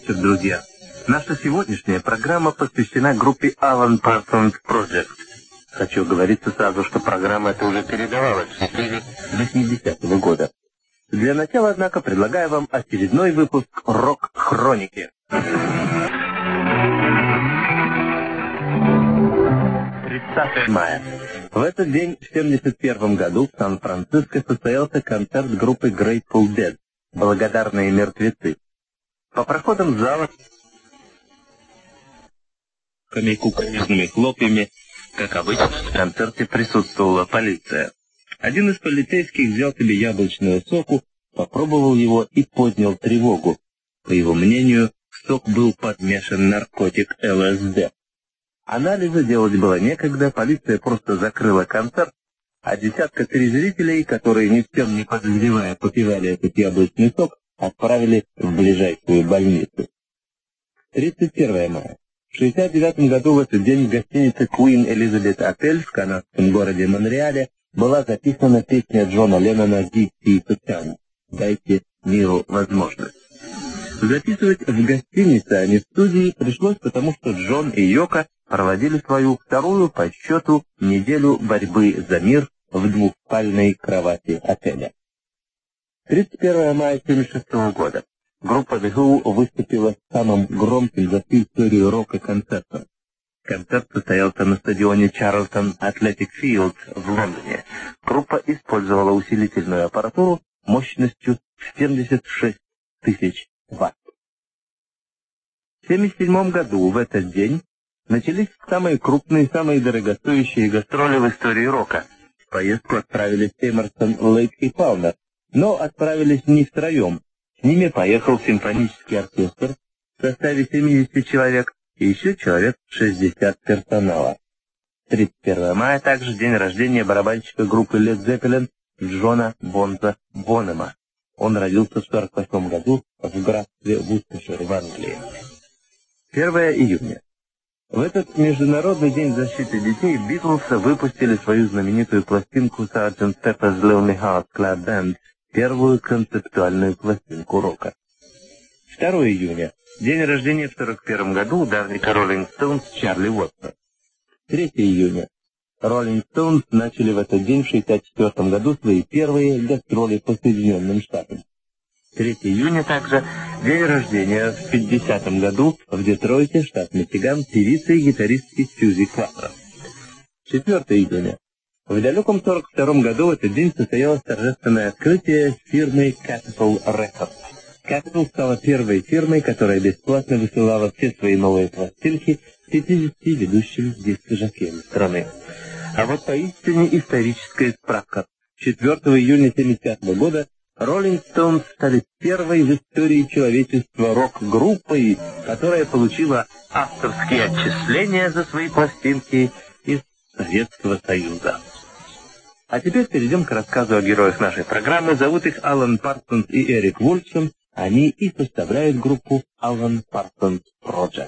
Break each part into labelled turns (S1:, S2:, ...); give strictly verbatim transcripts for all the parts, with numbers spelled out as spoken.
S1: вечер, друзья. Наша сегодняшняя программа посвящена группе Alan Parsons Project. Хочу говориться сразу, что программа эта уже передавалась в течение восьмидесятого года. Для начала, однако, предлагаю вам очередной выпуск «Рок-хроники». тридцатое мая. В этот день, в семьдесят первом году, в Сан-Франциско состоялся концерт группы Grateful Dead «Благодарные мертвецы». По проходам зала кукурузными хлопьями, как обычно, в концерте присутствовала полиция. Один из полицейских взял себе яблочную соку, попробовал его и поднял тревогу. По его мнению, в сок был подмешан наркотик эл эс дэ. Анализы делать было некогда, полиция просто закрыла концерт, а десятка три зрителей, которые ни в чем не подозревая попивали этот яблочный сок, отправили в ближайшую больницу. тридцать первое мая. В шестьдесят девятом году в этот день в гостинице Queen Elizabeth Hotel в канадском городе Монреале была записана песня Джона Леннона «Give Peace a Chance» «Дайте миру возможность». Записывать в гостинице, а не в студии, пришлось, потому что Джон и Йоко проводили свою вторую по счету неделю борьбы за мир в двухспальной кровати отеля. тридцать первое мая семьдесят шестого года. Группа The Who выступила с самым громким за всю историю рока концертом. Концерт состоялся на стадионе Charlton Athletic Field в Лондоне. Группа использовала усилительную аппаратуру мощностью в семьдесят шесть тысяч ватт. В семьдесят седьмом году в этот день начались самые крупные, самые дорогостоящие гастроли в истории рока. В поездку отправились Эмерсон, Лейк и Палмер, но отправились не втроем. С ними поехал симфонический оркестр в составе семидесяти человек и еще человек шестьдесят персонала. тридцать первого мая также день рождения барабанщика группы Led Zeppelin Джона Бонза Бонема. Он родился в сорок восьмом году в графстве Вустушир в Англии. первое июня. В этот Международный день защиты детей Битлз выпустили свою знаменитую пластинку сержант Pepper's Lonely Hearts Club Band, первую концептуальную пластинку рока. второе июня. День рождения в сорок первом году ударника Rolling Stones Чарли Уотса. третье июня. Rolling Stones начали в этот день в шестьдесят четвёртом году свои первые гастроли по Соединенным Штатам. третьего июня также день рождения в пятидесятом году в Детройте, штат Мичиган, певицы и гитаристки Сьюзи Клапер. четвёртого июня. В далеком сорок втором году в этот день состоялось торжественное открытие фирмы Capitol Records. Capitol стала первой фирмой, которая бесплатно высылала все свои новые пластинки пятидесяти ведущим дискожокеям страны. А вот поистине историческая справка. четвёртого июня семьдесят пятого года Rolling Stones стали первой в истории человечества рок-группой, которая получила авторские отчисления за свои пластинки из Советского Союза. А теперь перейдем к рассказу о героях нашей программы. Зовут их Алан Парсонс и Эрик Вульфсон. Они и составляют группу Alan Parsons Project.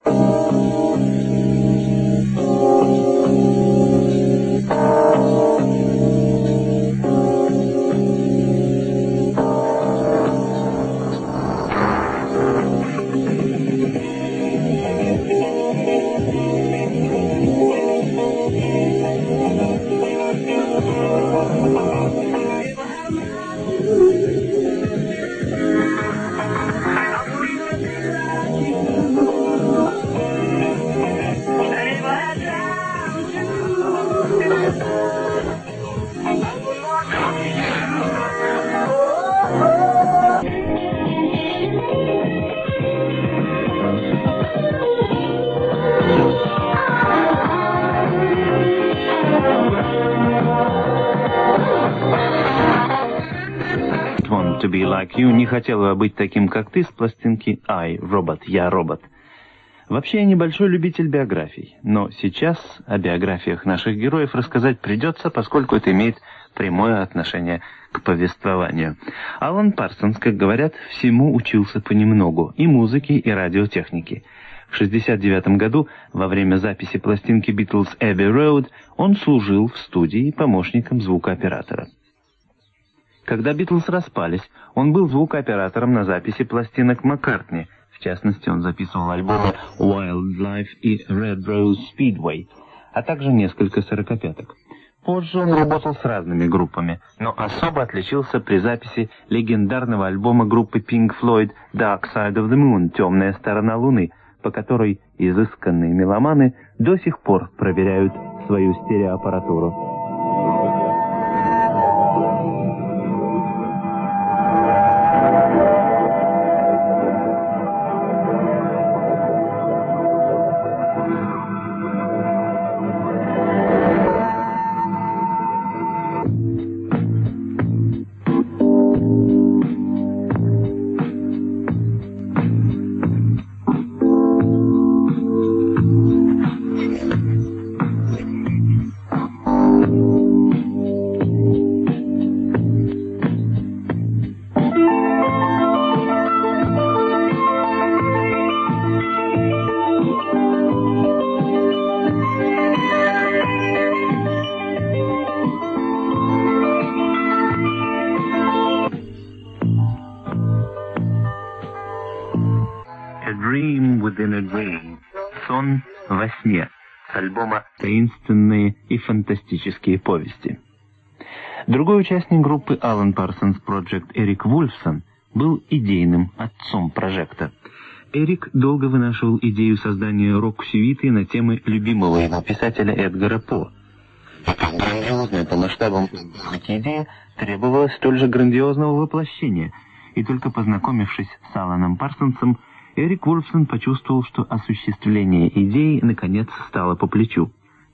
S2: To be like you, не хотел бы быть таким, как ты, с пластинки I, робот, я робот. Вообще я небольшой любитель биографий, но сейчас о биографиях наших героев рассказать придется, поскольку это имеет прямое отношение к повествованию. Алан Парсонс, как говорят, всему учился понемногу, и музыке, и радиотехнике. В шестьдесят девятом году, во время записи пластинки Beatles Abbey Road, он служил в студии помощником звукооператора. Когда Битлз распались, он был звукооператором на записи пластинок Маккартни в частности, он записывал альбомы Wildlife и Red Rose Speedway, а также несколько сорокопяток. Позже он работал с разными группами, но особо отличился при записи легендарного альбома группы Pink Floyd Dark Side of the Moon «Темная сторона Луны», по которой изысканные меломаны до сих пор проверяют свою стереоаппаратуру.
S1: Within a Dream. Сон во сне. С альбома «Таинственные и фантастические повести».
S2: Другой участник группы Alan Parsons Project Эрик Вульфсон был идейным отцом прожекта. Эрик долго вынашивал идею создания рок-сюиты на темы любимого его писателя Эдгара По. Грандиозная по масштабам идея требовала столь же грандиозного воплощения, и только познакомившись с Аланом Парсонсом, Эрик Вульфсон почувствовал, что осуществление идеи наконец стало по плечу.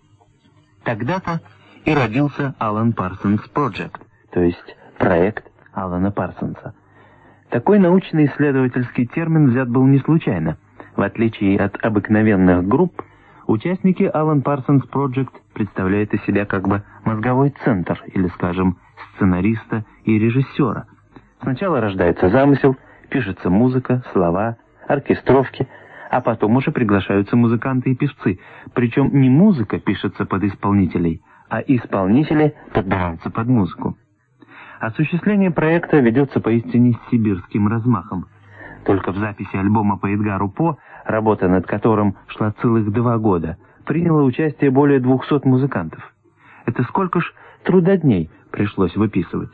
S2: Тогда-то и родился Alan Parsons Project, то есть проект Алана Парсонса. Такой научно-исследовательский термин взят был не случайно. В отличие от обыкновенных групп, участники Alan Parsons Project представляют из себя как бы мозговой центр, или, скажем, сценариста и режиссера. Сначала рождается замысел, пишется музыка, слова, оркестровки, а потом уже приглашаются музыканты и певцы. Причем не музыка пишется под исполнителей, а исполнители подбираются под музыку. Осуществление проекта ведется поистине с сибирским размахом. Только в записи альбома по Эдгару По, работа над которым шла целых два года, приняло участие более двухсот музыкантов. Это сколько ж трудодней пришлось выписывать.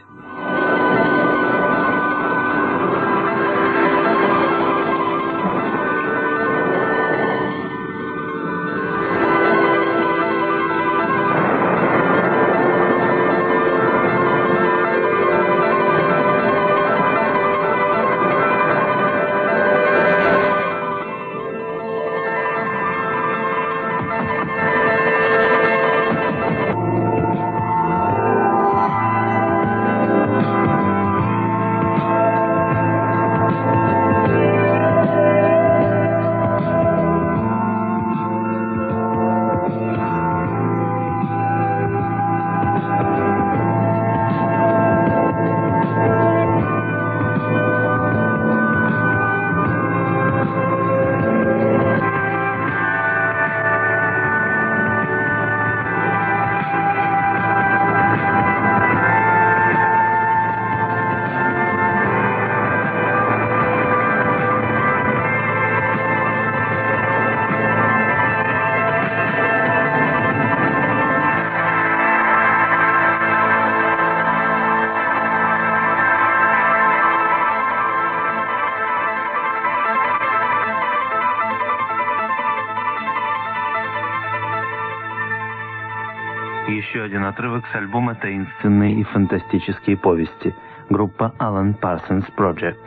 S2: Еще один отрывок с альбома «Таинственные и фантастические повести», группа Alan Parsons Project.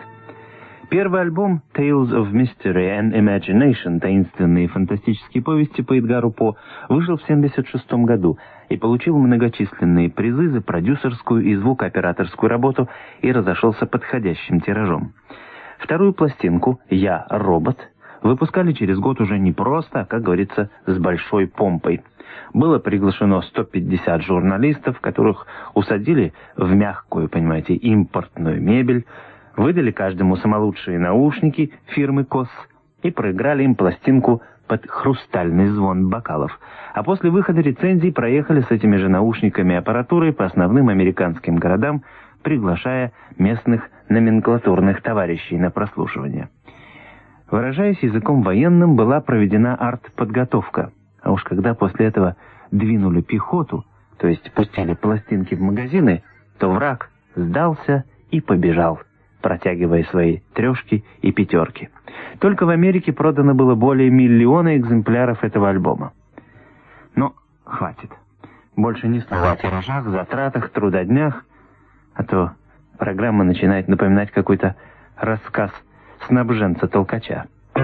S2: Первый альбом «Tales of Mystery and Imagination. Таинственные и фантастические повести» по Эдгару По вышел в семьдесят шестом году и получил многочисленные призы за продюсерскую и звукооператорскую работу и разошелся подходящим тиражом. Вторую пластинку «Я, робот» выпускали через год уже не просто, а, как говорится, с большой помпой. Было приглашено сто пятьдесят журналистов, которых усадили в мягкую, понимаете, импортную мебель, выдали каждому самолучшие наушники фирмы КОС и проиграли им пластинку под хрустальный звон бокалов. А после выхода рецензий проехали с этими же наушниками и аппаратурой по основным американским городам, приглашая местных номенклатурных товарищей на прослушивание. Выражаясь языком военным, была проведена артподготовка. А уж когда после этого двинули пехоту, то есть пустили пластинки в магазины, то враг сдался и побежал, протягивая свои трешки и пятерки. Только в Америке продано было более миллиона экземпляров этого альбома. Но хватит. Больше ни слова о тиражах, затратах, трудоднях, а то программа начинает напоминать какой-то рассказ снабженца-толкача.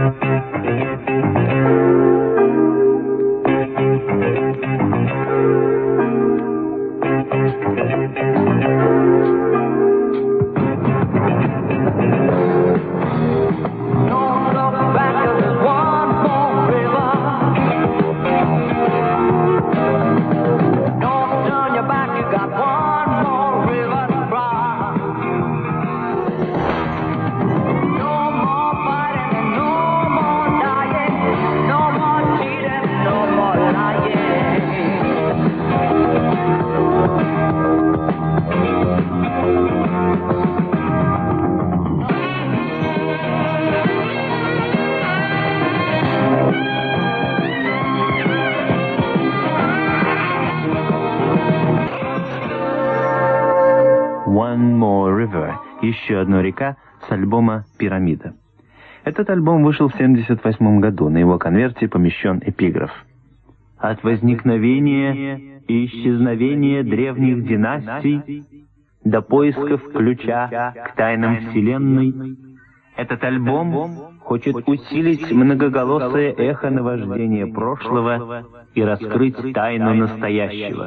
S2: One More River, еще одна река, с альбома «Пирамида». Этот альбом вышел в семьдесят восьмом году, на его конверте помещен эпиграф. «От возникновения и исчезновения древних династий до поисков ключа к тайнам Вселенной, этот альбом хочет усилить многоголосое эхо наваждения прошлого и раскрыть тайну настоящего.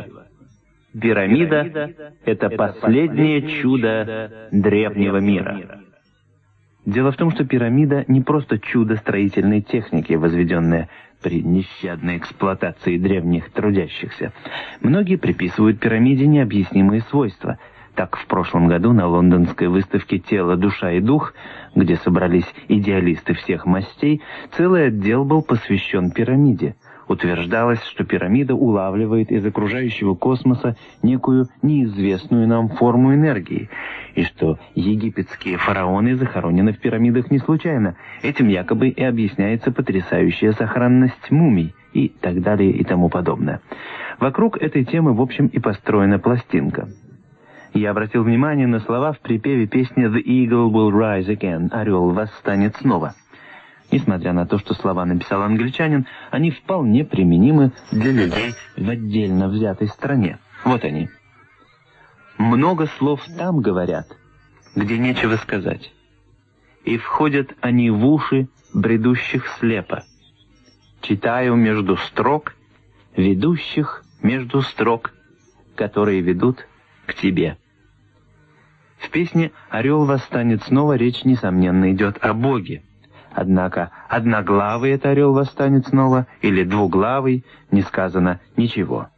S2: Пирамида — это последнее чудо древнего мира». Дело в том, что пирамида не просто чудо строительной техники, возведенное при нещадной эксплуатации древних трудящихся. Многие приписывают пирамиде необъяснимые свойства. Так, в прошлом году на лондонской выставке «Тело, душа и дух», где собрались идеалисты всех мастей, целый отдел был посвящен пирамиде. Утверждалось, что пирамида улавливает из окружающего космоса некую неизвестную нам форму энергии, и что египетские фараоны захоронены в пирамидах не случайно. Этим якобы и объясняется потрясающая сохранность мумий и так далее и тому подобное. Вокруг этой темы, в общем, и построена пластинка. Я обратил внимание на слова в припеве песни «The Eagle will rise again» — «Орел восстанет снова». Несмотря на то, что слова написал англичанин, они вполне применимы для людей в отдельно взятой стране. Вот они. «Много слов там говорят, где нечего сказать, и входят они в уши бредущих слепо. Читаю между строк, ведущих между строк, которые ведут к тебе». В песне «Орел восстанет снова» речь, несомненно, идет о Боге. Однако одноглавый это орел восстанет снова или двуглавый, не сказано ничего.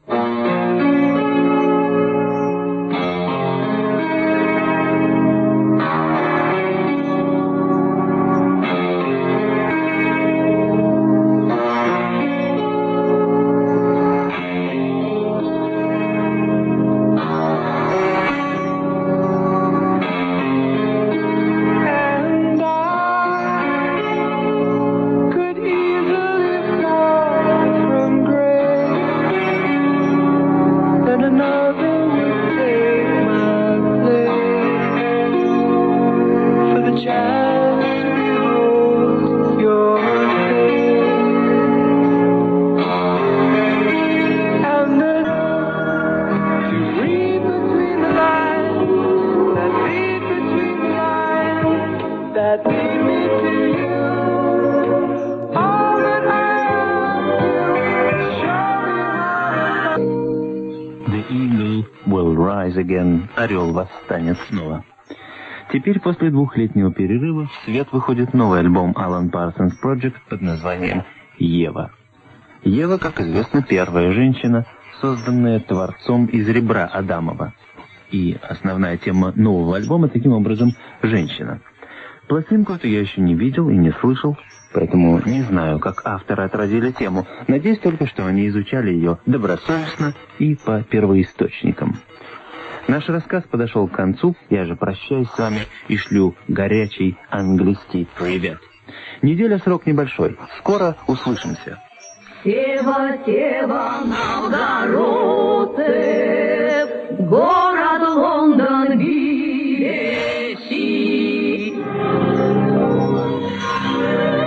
S2: Again, «Орел восстанет снова». Теперь, после двухлетнего перерыва, в свет выходит новый альбом Alan Parsons Project под названием «Ева». Ева, как известно, первая женщина, созданная Творцом из ребра Адамова. И основная тема нового альбома, таким образом, женщина. Пластинку эту я еще не видел и не слышал, поэтому не знаю, как авторы отразили тему. Надеюсь только, что они изучали ее добросовестно и по первоисточникам. Наш рассказ подошел к концу, я же прощаюсь с вами и шлю горячий английский привет. Неделя срок небольшой. Скоро услышимся.
S3: Сева, Сева, Новгородцев, город Лондон видящий.